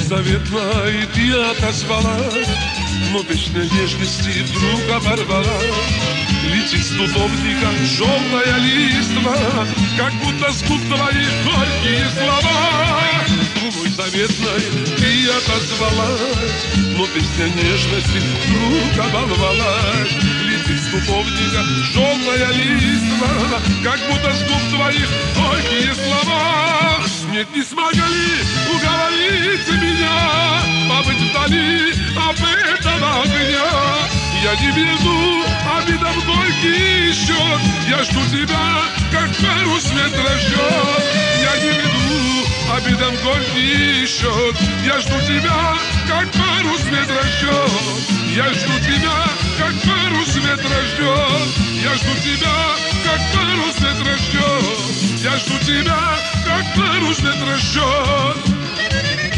заветной ты отозвалась, но песня нежности вдруг оборвала. Летит с дубовника желтая листва, как будто с губ твоих горькие слова. Думай, заветной ты отозвалась, но песня нежности вдруг оборвалась. Летит с дубовника желтая листва, как будто с губ твоих горькие слова. Нет, не смогли уговорить меня побыть вдали от этого огня. Я не веду обидом горький счет, я жду тебя, как парус ветрожет. Я не веду обидом горький счет, я жду тебя, как парус ветрожет. Я жду тебя, как парус ветрожет. Я жду тебя, как парус ветрожет. Я жду тебя, как парус ветрожет.